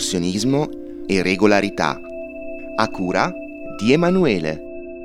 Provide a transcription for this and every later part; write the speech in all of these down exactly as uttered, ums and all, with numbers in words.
escursionismo e regolarità, a cura di Emanuele.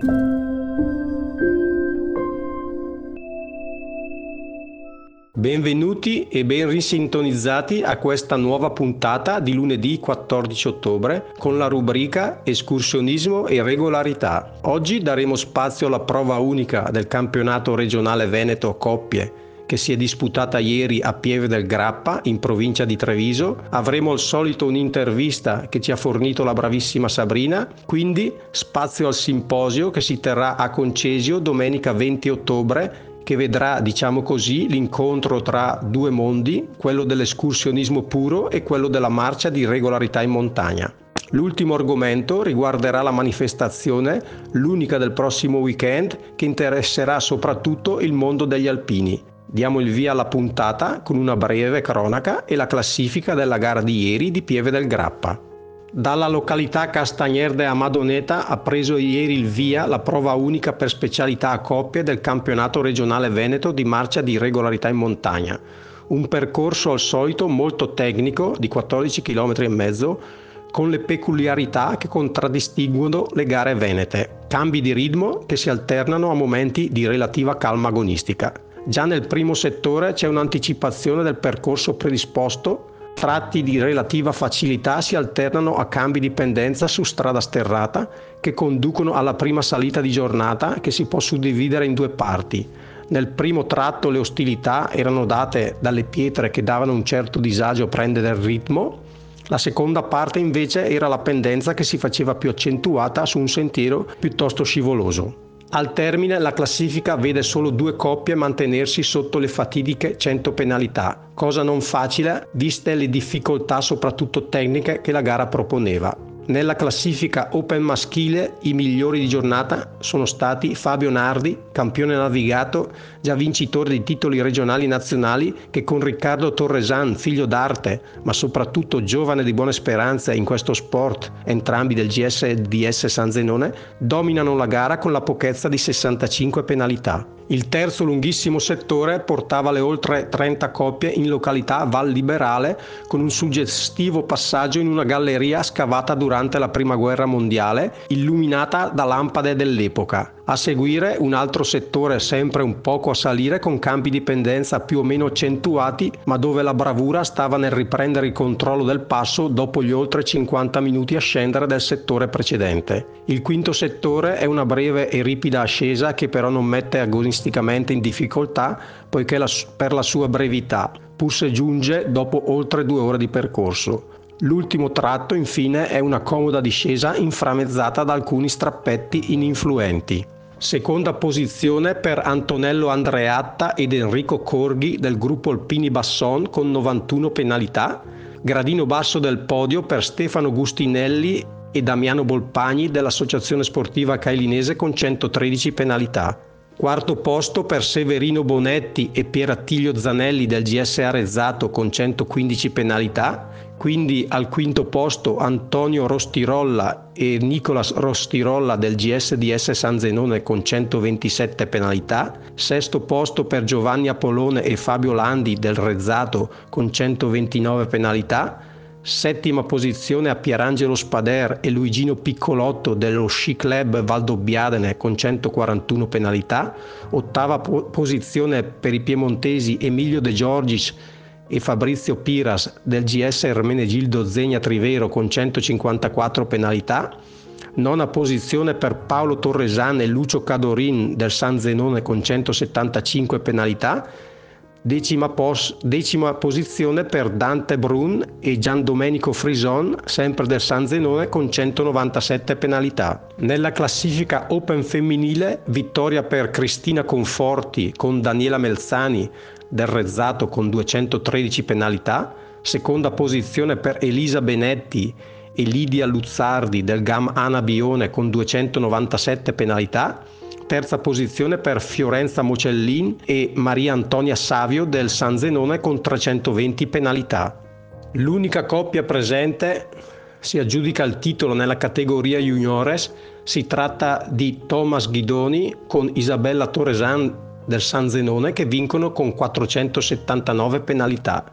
Benvenuti e ben risintonizzati a questa nuova puntata di lunedì quattordici ottobre con la rubrica Escursionismo e regolarità. Oggi daremo spazio alla prova unica del campionato regionale Veneto Coppie che si è disputata ieri a Pieve del Grappa in provincia di Treviso. Avremo al solito un'intervista che ci ha fornito la bravissima Sabrina, quindi spazio al simposio che si terrà a Concesio domenica venti ottobre, che vedrà, diciamo così, l'incontro tra due mondi, quello dell'escursionismo puro e quello della marcia di regolarità in montagna. L'ultimo argomento riguarderà la manifestazione, l'unica del prossimo weekend, che interesserà soprattutto il mondo degli alpini. Diamo il via alla puntata con una breve cronaca e la classifica della gara di ieri di Pieve del Grappa. Dalla località Castagner de Amadoneta ha preso ieri il via la prova unica per specialità a coppie del campionato regionale Veneto di marcia di regolarità in montagna. Un percorso al solito molto tecnico di quattordici chilometri e mezzo con le peculiarità che contraddistinguono le gare venete. Cambi di ritmo che si alternano a momenti di relativa calma agonistica. Già nel primo settore c'è un'anticipazione del percorso predisposto. Tratti di relativa facilità si alternano a cambi di pendenza su strada sterrata che conducono alla prima salita di giornata, che si può suddividere in due parti. Nel primo tratto le ostilità erano date dalle pietre che davano un certo disagio a prendere il ritmo. La seconda parte invece era la pendenza che si faceva più accentuata su un sentiero piuttosto scivoloso. Al termine la classifica vede solo due coppie mantenersi sotto le fatidiche cento penalità, cosa non facile viste le difficoltà soprattutto tecniche che la gara proponeva. Nella classifica Open maschile i migliori di giornata sono stati Fabio Nardi, campione navigato, già vincitore di titoli regionali e nazionali, che con Riccardo Torresan, figlio d'arte, ma soprattutto giovane di buone speranze in questo sport, entrambi del G S D S San Zenone, dominano la gara con la pochezza di sessantacinque penalità. Il terzo lunghissimo settore portava le oltre trenta coppie in località Val Liberale con un suggestivo passaggio in una galleria scavata durante la Prima Guerra Mondiale, illuminata da lampade dell'epoca. A seguire un altro settore sempre un poco a salire con cambi di pendenza più o meno accentuati, ma dove la bravura stava nel riprendere il controllo del passo dopo gli oltre cinquanta minuti a scendere del settore precedente. Il quinto settore è una breve e ripida ascesa che però non mette agonisticamente in difficoltà, poiché la, per la sua brevità, pur se giunge dopo oltre due ore di percorso. L'ultimo tratto infine è una comoda discesa inframmezzata da alcuni strappetti ininfluenti. Seconda posizione per Antonello Andreatta ed Enrico Corghi del gruppo Alpini Basson con novantuno penalità. Gradino basso del podio per Stefano Gustinelli e Damiano Bolpagni dell'Associazione Sportiva Cailinese con centotredici penalità. Quarto posto per Severino Bonetti e Pierattilio Zanelli del G S A Rezzato con centoquindici penalità. Quindi al quinto posto Antonio Rostirolla e Nicolas Rostirolla del G S D S San Zenone con centoventisette penalità, sesto posto per Giovanni Apollone e Fabio Landi del Rezzato con centoventinove penalità, settima posizione a Pierangelo Spader e Luigino Piccolotto dello Sci Club Valdobbiadene con centoquarantuno penalità, ottava po- posizione per i piemontesi Emilio De Giorgis e Fabrizio Piras del G S Ermenegildo Zegna Trivero con centocinquantaquattro penalità, nona posizione per Paolo Torresan e Lucio Cadorin del San Zenone con centosettantacinque penalità, decima, pos- decima posizione per Dante Brun e Gian Domenico Frison sempre del San Zenone con centonovantasette penalità. Nella classifica Open femminile vittoria per Cristina Conforti con Daniela Melzani del Rezzato con duecentotredici penalità, seconda posizione per Elisa Benetti e Lidia Luzzardi del G A M Anabione con duecentonovantasette penalità, terza posizione per Fiorenza Mocellin e Maria Antonia Savio del San Zenone con trecentoventi penalità. L'unica coppia presente si aggiudica il titolo nella categoria juniores, si tratta di Thomas Ghidoni con Isabella Torresan del San Zenone che vincono con quattrocentosettantanove penalità.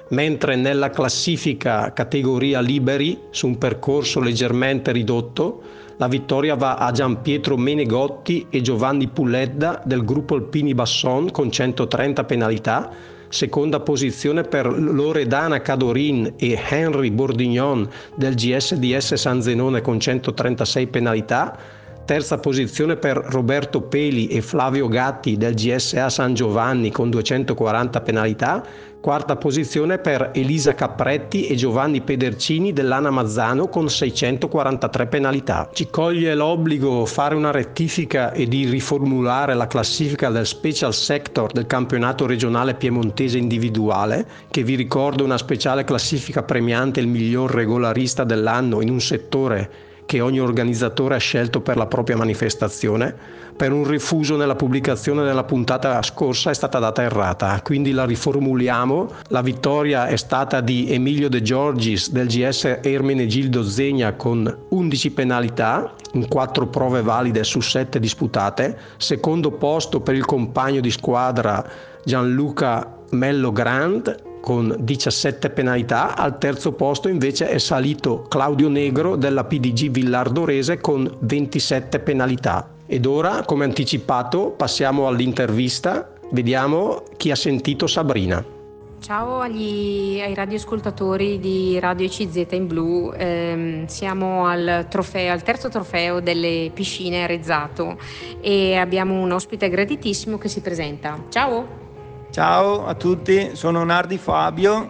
mentre nella classifica categoria liberi, su un percorso leggermente ridotto, la vittoria va a Gianpietro Menegotti e Giovanni Puledda del gruppo Alpini Basson con centotrenta penalità, seconda posizione per Loredana Cadorin e Henry Bourdignon del G S D S San Zenone con centotrentasei penalità, terza posizione per Roberto Peli e Flavio Gatti del G S A San Giovanni con duecentoquaranta penalità, quarta posizione per Elisa Capretti e Giovanni Pedercini dell'Ana Mazzano con seicentoquarantatré penalità. Ci coglie l'obbligo fare una rettifica e di riformulare la classifica del Special Sector del campionato regionale piemontese individuale, che vi ricordo è una speciale classifica premiante il miglior regolarista dell'anno in un settore che ogni organizzatore ha scelto per la propria manifestazione. Per un rifuso nella pubblicazione della puntata scorsa è stata data errata, quindi la riformuliamo. La vittoria è stata di Emilio De Giorgis del G S Ermenegildo Zegna con undici penalità in quattro prove valide su sette disputate. Secondo posto per il compagno di squadra Gianluca Mello Grand con diciassette penalità. Al terzo posto invece è salito Claudio Negro della P D G Villardorese con ventisette penalità. Ed ora, come anticipato, passiamo all'intervista. Vediamo chi ha sentito Sabrina. Ciao agli, ai radioascoltatori di Radio E C Z in Blu, ehm, siamo al, trofeo, al terzo trofeo delle piscine Rezzato e abbiamo un ospite graditissimo che si presenta. Ciao! Ciao a tutti, sono Nardi Fabio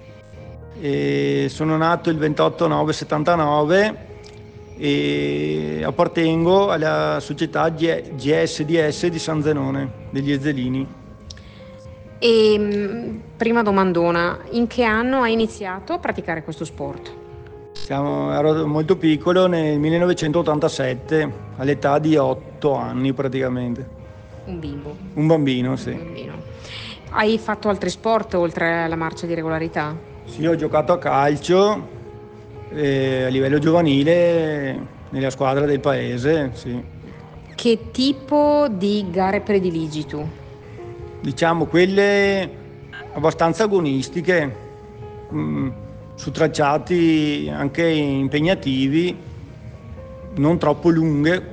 e sono nato il ventotto nove settantanove e appartengo alla società G S D S di San Zenone, degli Ezzelini. E prima domandona, in che anno hai iniziato a praticare questo sport? Siamo, ero molto piccolo, nel millenovecentottantasette, all'età di otto anni praticamente. Un bimbo? Un bambino, sì. Un bambino. Hai fatto altri sport oltre alla marcia di regolarità? Sì, ho giocato a calcio eh, a livello giovanile nella squadra del paese, sì. Che tipo di gare prediligi tu? Diciamo quelle abbastanza agonistiche, mh, su tracciati anche impegnativi, non troppo lunghe.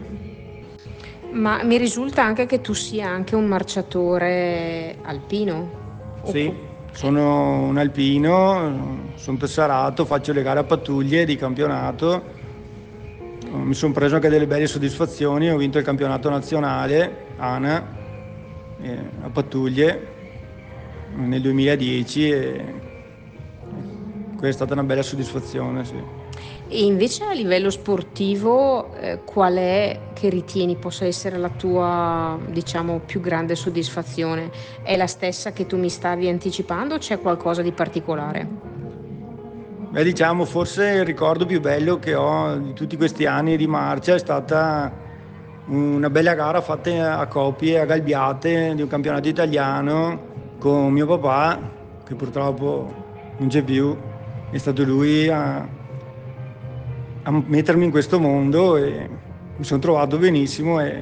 Ma mi risulta anche che tu sia anche un marciatore alpino? Sì, sono un alpino, sono tesserato, faccio le gare a pattuglie di campionato. Mi sono preso anche delle belle soddisfazioni, ho vinto il campionato nazionale ANA eh, a pattuglie nel duemiladieci e questa è stata una bella soddisfazione, sì. E invece a livello sportivo eh, qual è che ritieni possa essere la tua, diciamo, più grande soddisfazione? È la stessa che tu mi stavi anticipando o c'è qualcosa di particolare? Beh, diciamo, forse il ricordo più bello che ho di tutti questi anni di marcia è stata una bella gara fatta a coppie, a Galbiate, di un campionato italiano con mio papà, che purtroppo non c'è più. È stato lui a, a mettermi in questo mondo e mi sono trovato benissimo e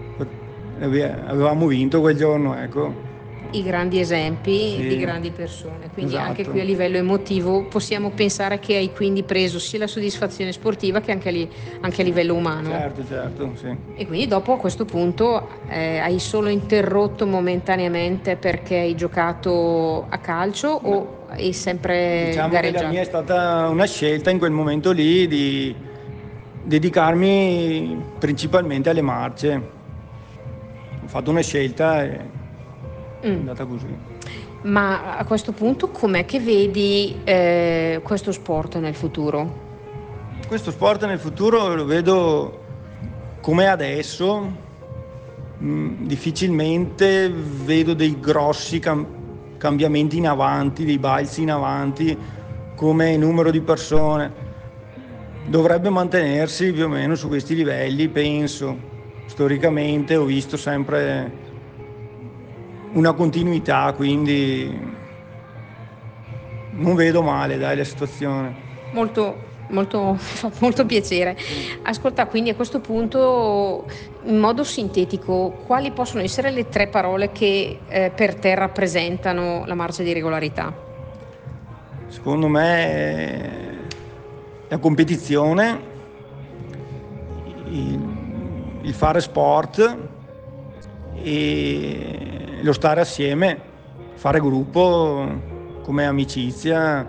avevamo vinto quel giorno, ecco. I grandi esempi Sì, di grandi persone, quindi esatto. Anche qui a livello emotivo possiamo pensare che hai quindi preso sia la soddisfazione sportiva che anche a, li, anche a livello umano. Certo, certo, sì. E quindi dopo a questo punto eh, hai solo interrotto momentaneamente perché hai giocato a calcio o hai sempre Diciamo gareggiato? che la mia è stata una scelta in quel momento lì di dedicarmi principalmente alle marce. Ho fatto una scelta e è Mm. andata così. Ma a questo punto com'è che vedi eh, questo sport nel futuro? Questo sport nel futuro lo vedo come adesso, mm, difficilmente vedo dei grossi cam- cambiamenti in avanti, dei balzi in avanti come numero di persone. Dovrebbe mantenersi più o meno su questi livelli, penso. Storicamente ho visto sempre una continuità, quindi non vedo male, dai, la situazione. Molto, molto, fa molto piacere. Ascolta, quindi a questo punto, in modo sintetico, quali possono essere le tre parole che eh, per te rappresentano la marcia di regolarità? secondo me la competizione, il, il fare sport e lo stare assieme, fare gruppo come amicizia,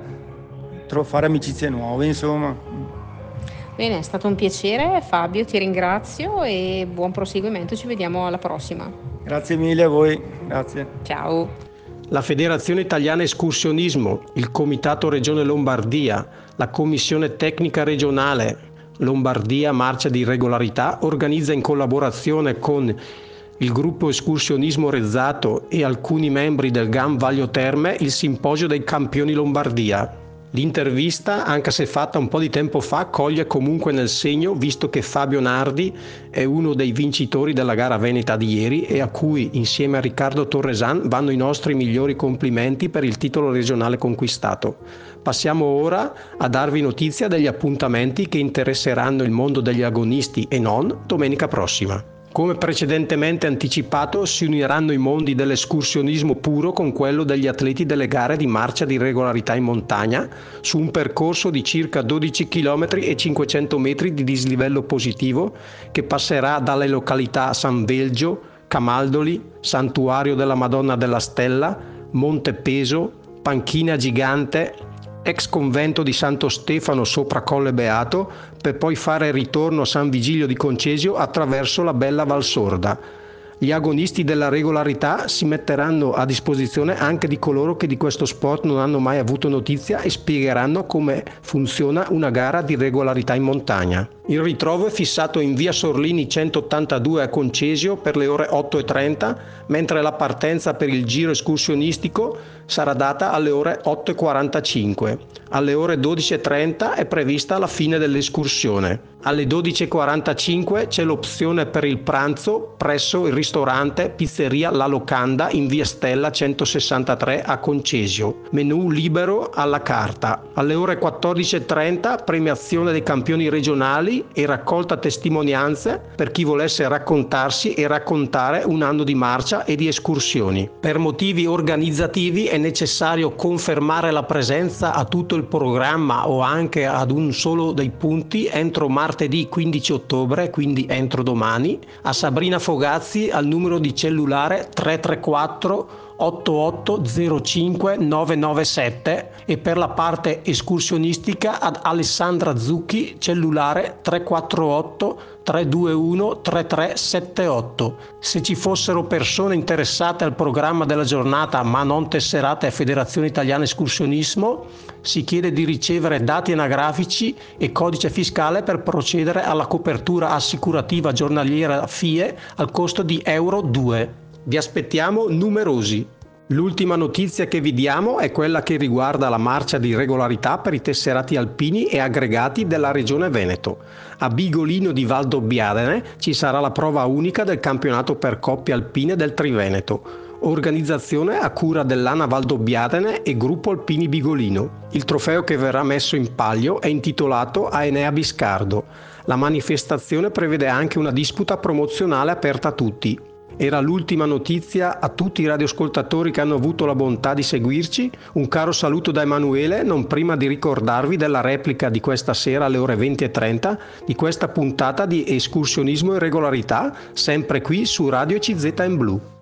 fare amicizie nuove, insomma. Bene, è stato un piacere Fabio, ti ringrazio e buon proseguimento, ci vediamo alla prossima. Grazie mille a voi, grazie. Ciao. La Federazione Italiana Escursionismo, il Comitato Regione Lombardia, la Commissione Tecnica Regionale Lombardia Marcia di Regolarità organizza in collaborazione con il gruppo Escursionismo Rezzato e alcuni membri del G A M Vaglio Terme il Simposio dei Campioni Lombardia. L'intervista, anche se fatta un po' di tempo fa, coglie comunque nel segno, visto che Fabio Nardi è uno dei vincitori della gara veneta di ieri e a cui, insieme a Riccardo Torresan, vanno i nostri migliori complimenti per il titolo regionale conquistato. Passiamo ora a darvi notizia degli appuntamenti che interesseranno il mondo degli agonisti e non domenica prossima. Come precedentemente anticipato, si uniranno i mondi dell'escursionismo puro con quello degli atleti delle gare di marcia di regolarità in montagna su un percorso di circa dodici chilometri e cinquecento metri di dislivello positivo che passerà dalle località San Velgio, Camaldoli, Santuario della Madonna della Stella, Monte Peso, Panchina Gigante, ex convento di Santo Stefano sopra Colle Beato, per poi fare ritorno a San Vigilio di Concesio attraverso la bella Valsorda. Gli agonisti della regolarità si metteranno a disposizione anche di coloro che di questo sport non hanno mai avuto notizia e spiegheranno come funziona una gara di regolarità in montagna. Il ritrovo è fissato in via Sorlini centottantadue a Concesio per le ore otto e trenta, mentre la partenza per il giro escursionistico sarà data alle ore otto e quarantacinque. Alle ore dodici e trenta è prevista la fine dell'escursione. Alle dodici e quarantacinque c'è l'opzione per il pranzo presso il ristorante Pizzeria La Locanda in via Stella centosessantatré a Concesio. Menù libero alla carta. Alle ore quattordici e trenta premiazione dei campioni regionali e raccolta testimonianze per chi volesse raccontarsi e raccontare un anno di marcia e di escursioni. Per motivi organizzativi è necessario confermare la presenza a tutto il programma o anche ad un solo dei punti entro martedì quindici ottobre, quindi entro domani, a Sabrina Fogazzi al numero di cellulare tre tre quattro otto otto zero cinque nove nove sette e per la parte escursionistica ad Alessandra Zucchi cellulare tre quattro otto tre due uno tre tre sette otto. Se ci fossero persone interessate al programma della giornata ma non tesserate a Federazione Italiana Escursionismo, si chiede di ricevere dati anagrafici e codice fiscale per procedere alla copertura assicurativa giornaliera F I E al costo di euro due. Vi aspettiamo numerosi. L'ultima notizia che vi diamo è quella che riguarda la marcia di regolarità per i tesserati alpini e aggregati della Regione Veneto. A Bigolino di Valdobbiadene ci sarà la prova unica del campionato per coppie alpine del Triveneto, organizzazione a cura dell'A N A Valdobbiadene e Gruppo Alpini Bigolino. Il trofeo che verrà messo in palio è intitolato a Enea Biscardo. La manifestazione prevede anche una disputa promozionale aperta a tutti. Era l'ultima notizia a tutti i radioascoltatori che hanno avuto la bontà di seguirci. Un caro saluto da Emanuele, non prima di ricordarvi della replica di questa sera alle ore venti e trenta di questa puntata di Escursionismo e Regolarità, sempre qui su Radio C Z in Blu.